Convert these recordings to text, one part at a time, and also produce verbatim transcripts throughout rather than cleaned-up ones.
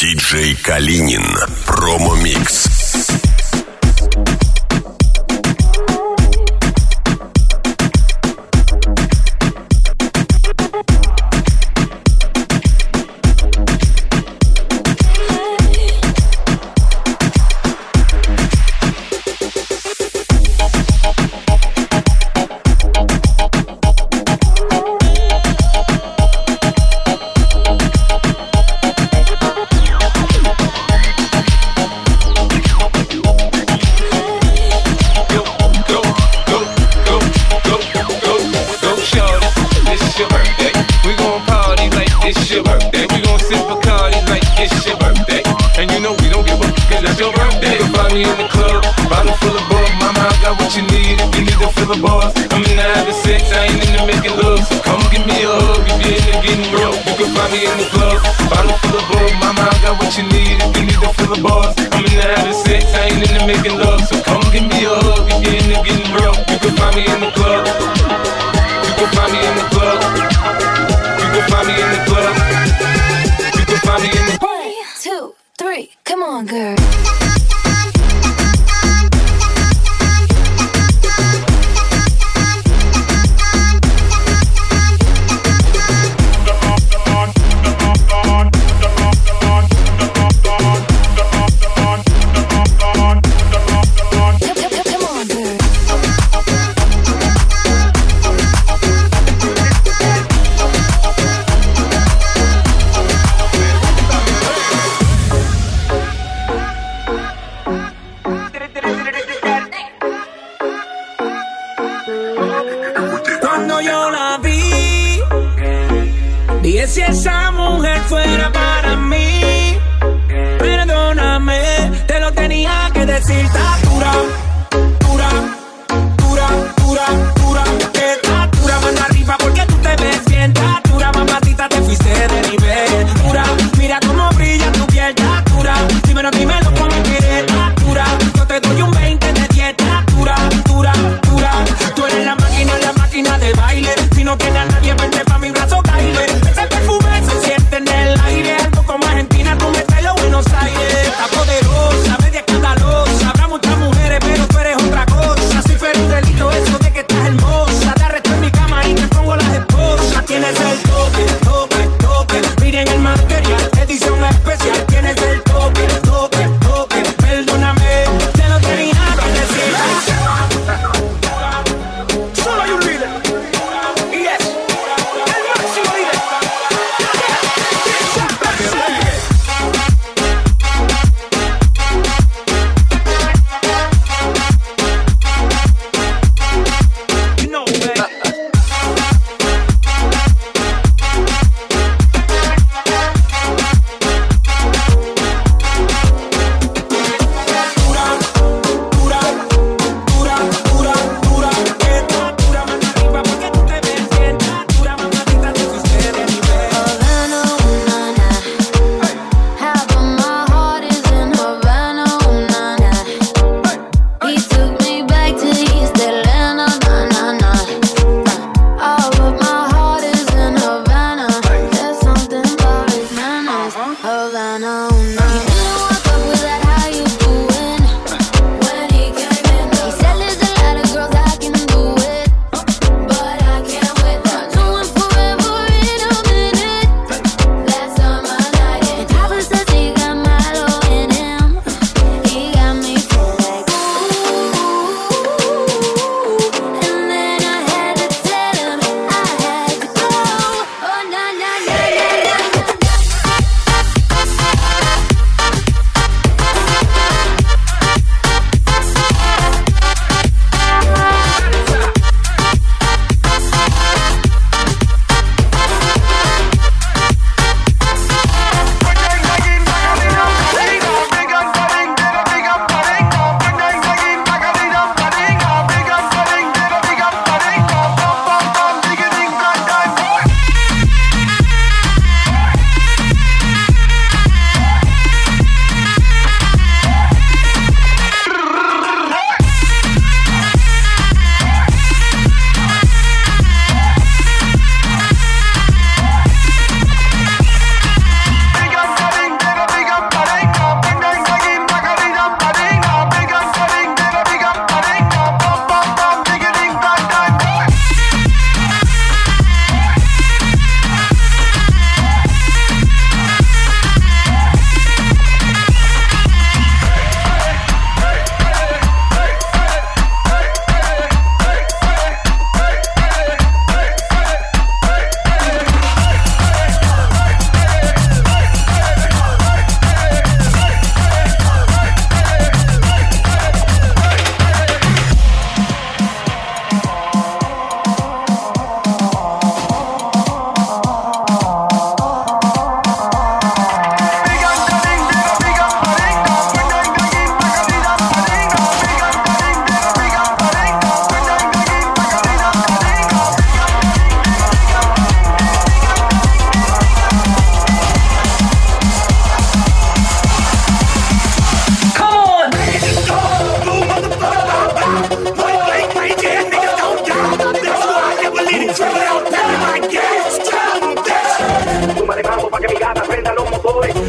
Диджей Калинин. Промо-микс.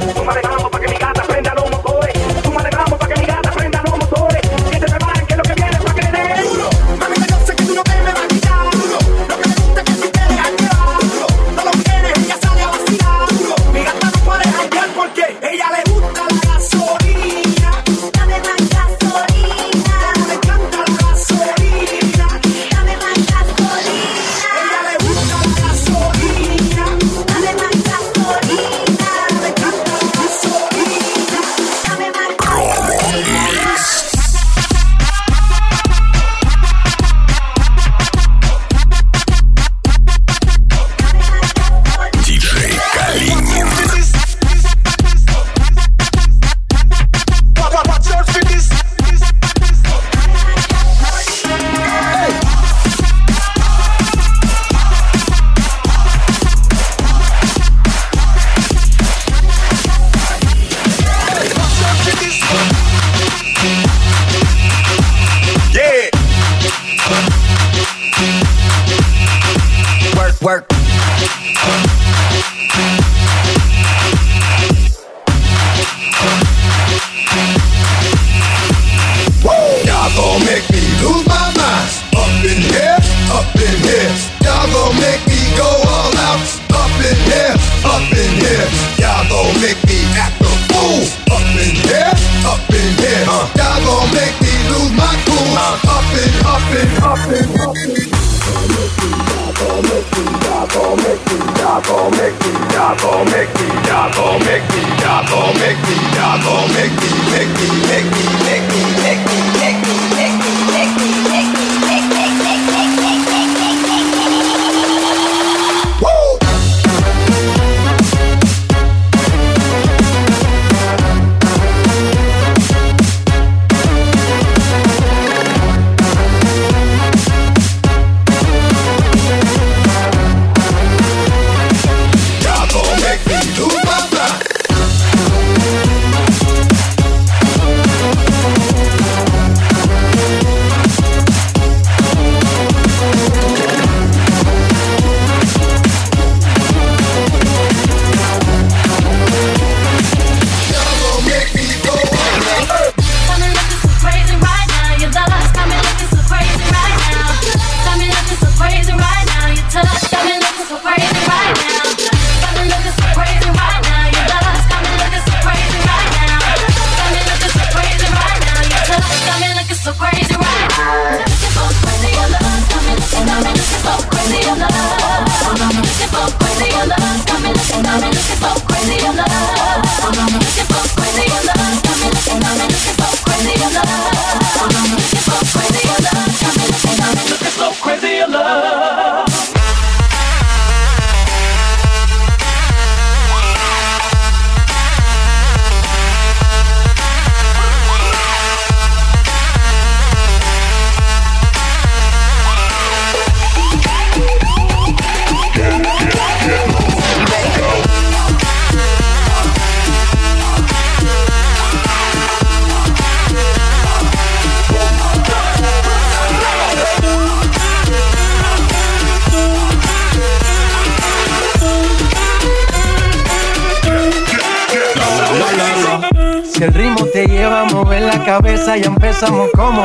Si el ritmo te lleva a mover la cabeza, ya empezamos como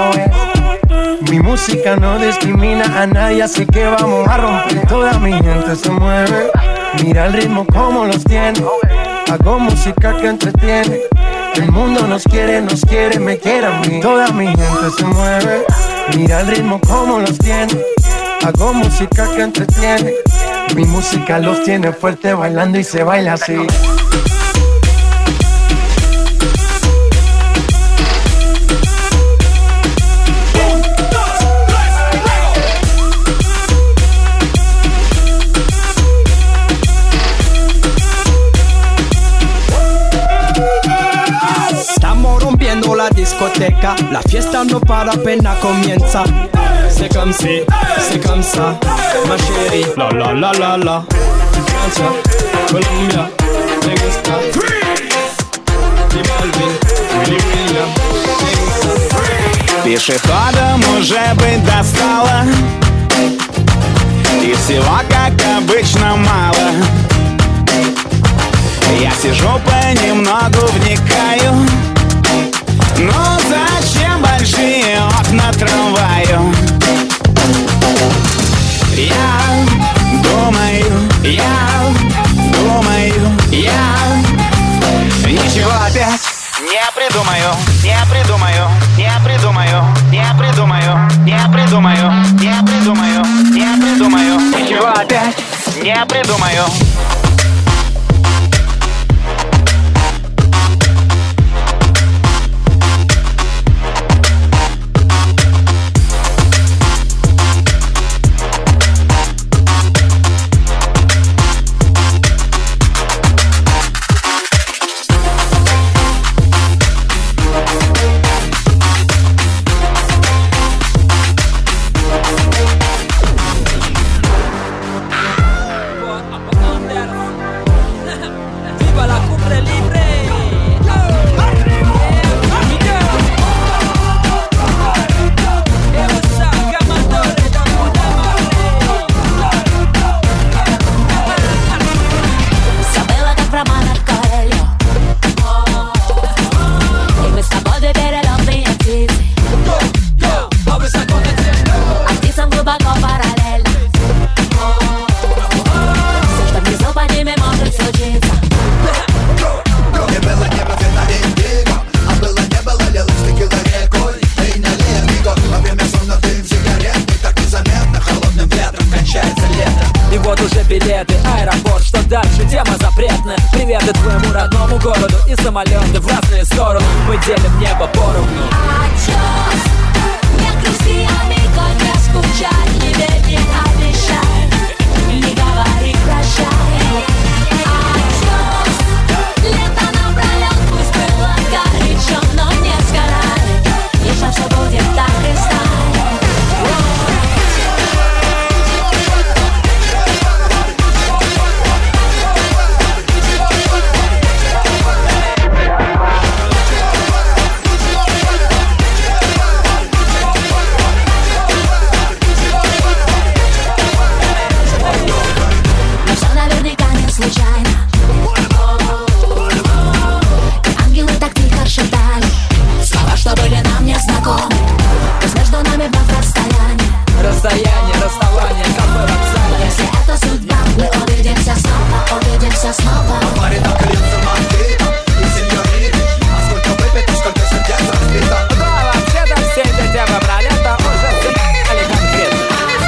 es. Mi música no discrimina a nadie, así que vamos a romper. Toda mi gente se mueve, mira el ritmo como los tiene. Hago música que entretiene. El mundo nos quiere, nos quiere, me quiere a mí. Toda mi gente se mueve, mira el ritmo como los tiene. Hago música que entretiene. Mi música los tiene fuerte bailando y se baila así. La discoteca, la fiesta no para, apenas comienza. C'est comme si, c'est comme ça, ma chérie. La la la la la. Francia, Colombia, me gusta. Freeze. Y Balvin, Willy William, me gusta. Пешеходом уже быть достало, и всего как обычно мало. Я сижу понемногу вникаю. Ну зачем большие окна трамваю? Я думаю, я думаю, я ничего опять не придумаю, не придумаю, не придумаю, не придумаю, не придумаю, не придумаю, не придумаю, ничего опять не придумаю. Приветы твоему родному городу и самолеты в разные стороны. Мы делим небо поровну. Adios, не грусти, amigo, не скучай, не верь, не обещай, не говори прощай. Adios, лето напролет, пусть было горячо, но не сгорай, еще все будет так и стать. Расстояние, расставание, кафе, вокзал. Если это судьба, мы увидимся снова, увидимся снова. Паре так льется мантика, и сеньорит, а сколько выпито, сколько сердец разбито. Да, вообще-то все эти темы про лето уже заебали конкретно.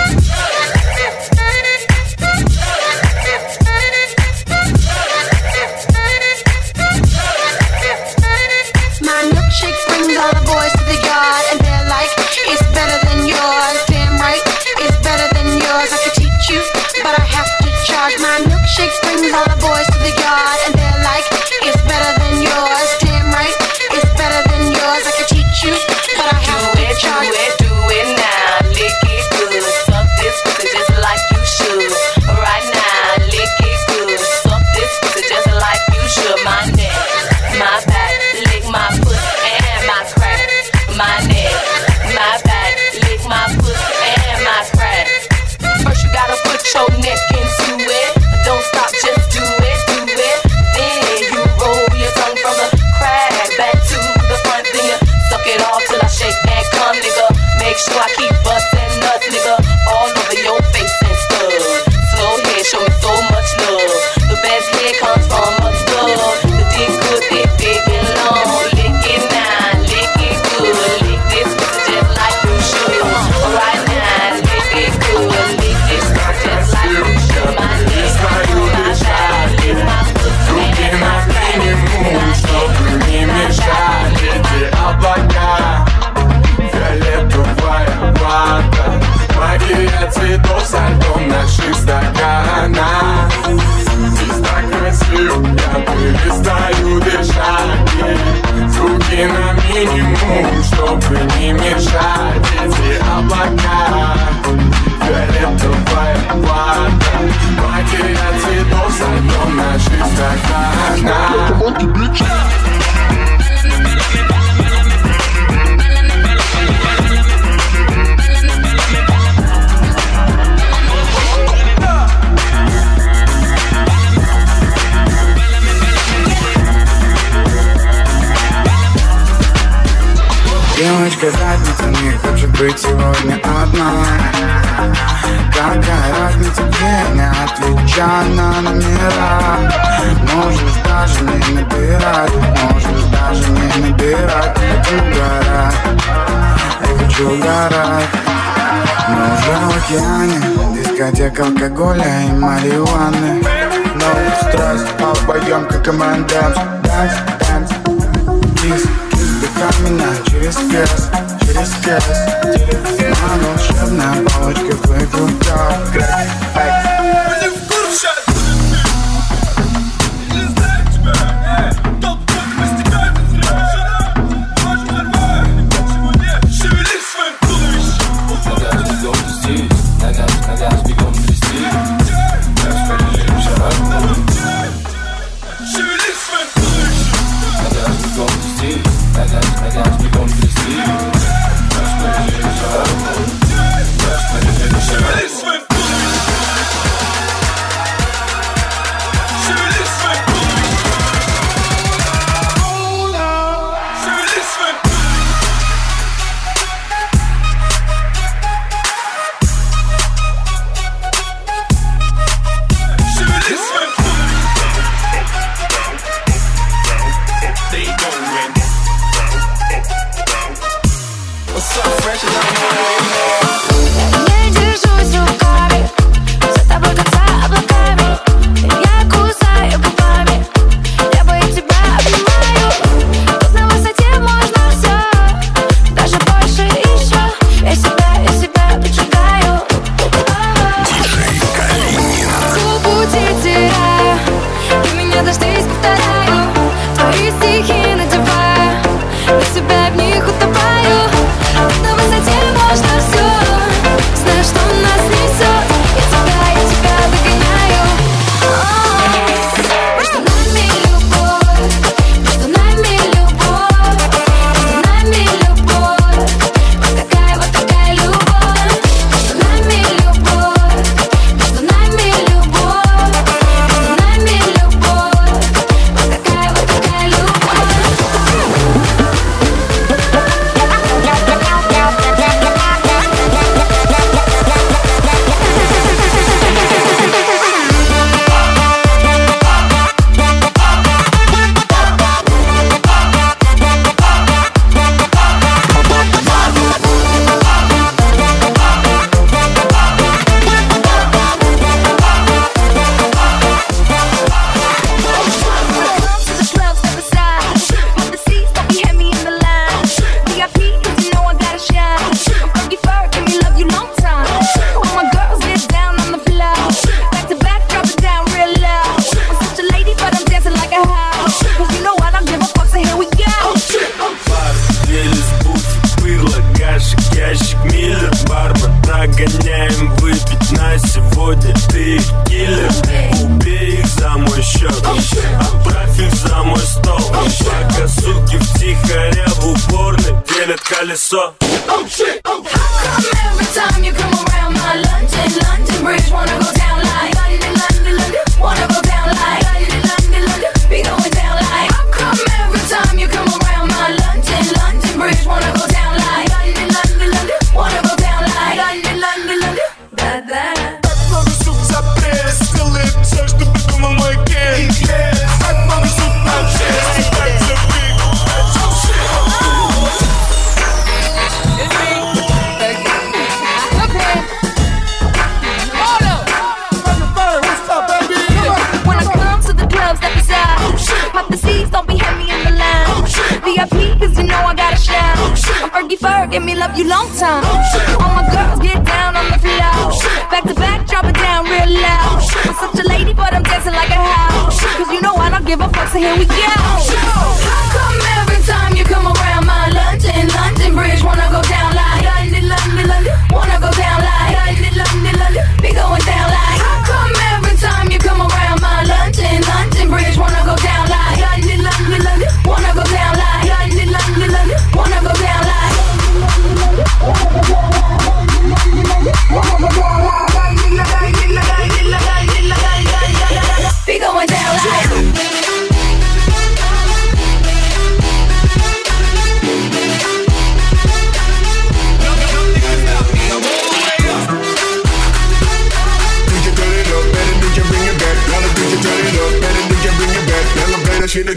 My milkshake brings all the boys to the yard, and they're like, it's better than yours. Damn right, it's better than yours. I could teach you, but I have to charge. My milkshake brings all the boys to the yard, and they're like, it's better than yours. Damn right, it's better than yours. I could teach you, but I have to charge. Do it, do it now, lick it good. Suck this pussy just like you should. Right now, lick it good. Suck this pussy just like you should. My neck, my back, lick my pussy and my crack. My neck, my back, lick my pussy and my crack. First you gotta put your neck into it. Don't stop, just do it, do it. Then you roll your tongue from the crack back to the front. Then you suck it all till I shake and come, nigga. Make sure I keep bustin' nuts, nigga, all over your face and stuff. Slow head, show me so much love. The best head comes from a thug. The dick good, dick big and long. Lick it now, lick it good. Lick this pussy just like you should. Right now, lick it good. Lick this pussy just like you should. My neck, my back, lick my pussy and my crack. Чтобы не мешали эти облака, фиолетовая вода, магия цветов со льдом наших стаканах. Здесь так красиво, я перестаю дышать. Звуки на минимум, чтобы не мешать эти облака, фиолетовая вода, магия цветов со льдом наших стаканах. Девочка, разница, не хочет быть сегодня одна. Какая разница, где, не отвечай на номера. Можешь даже не набирать, можешь даже не набирать. Хочу угорать, я хочу угорать. Мы уже в океане, дискотека алкоголя и марихуаны. No стресс, а вдвоем как команда. Dance, dance, kiss, kiss, вдыхай меня через кэс, через кэс. Моя волшебная палочка в твоих руках. Грейс, фэкс. Колесо. Oh shit, oh. How come every time you come around my London, London Bridge wanna go down like London, London, London, wanna go down like London, London, London, be going down like. How come every time you come around my London, London Bridge wanna go down like London, London, London, wanna go down like London, London, London, да да. Так много сук запрет, сделает все, что придумал мой кент. Так много сук на честь, и так же выиграл. Pop the seats, don't be heavy in the line. Oh, V I P, cause you know I gotta shine. Oh, I'm Fergie Ferg, give me love you long time. Oh, all my girls get down on the floor. Oh, back to back, drop it down real loud. Oh, I'm such a lady, but I'm dancing like a house. Cause you know I don't give a fuck, so here we go. How come every time you come around my London, London Bridge wanna go down like London, London, London, wanna go down like London, London, London, be going down like. How come every time you come around my London, London Bridge wanna go down like London, London, London, wanna go down like London, London, London, wanna go down like. Be going down like.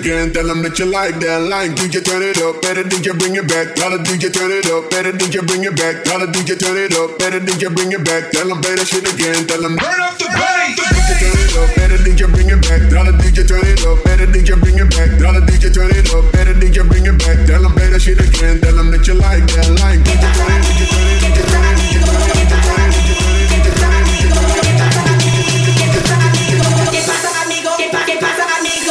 again. Tell them that you like that line. D J turn it up, better D J bring it back. Tell the D J turn it up, better D J bring it back. Tell the D J turn it up, better D J bring it back. Tell them play that shit again. Tell them turn up the bass. D J turn it up, better D J bring it back. Tell the D J turn it up, better D J bring it back. Tell the D J turn it up, better D J bring it back. Tell them play that shit again. Tell them that you like that line. D J turn it, D J turn it, D J turn it, D J turn it, D J turn it, D J turn it, D J turn it, D J turn it, D J turn it. ¿Qué pasa, amigo? ¿Qué pasa, qué pasa, amigo?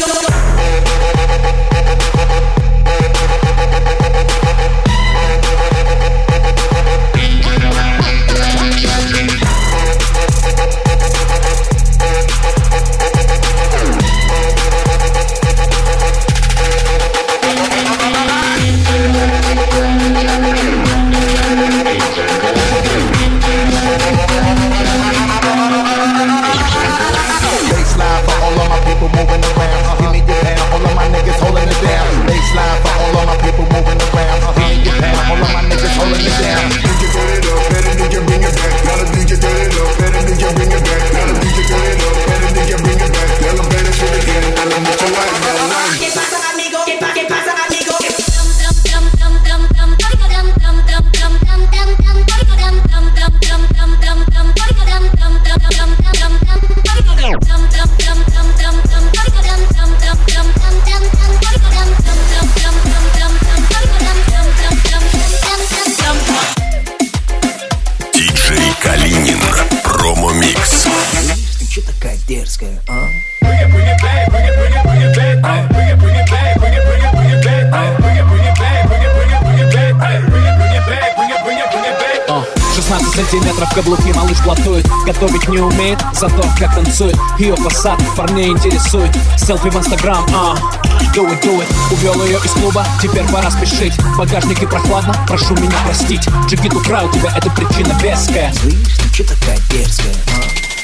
Сантиметров каблуки малыш платует. Готовить не умеет, зато как танцует. Ее посад парней интересует. Селфи в инстаграм, а do it, do it. Увел ее из клуба, теперь пора спешить. В багажнике прохладно, прошу меня простить. Джигит украл тебя, это причина веская. Слышь, ты чё такая дерзкая, а?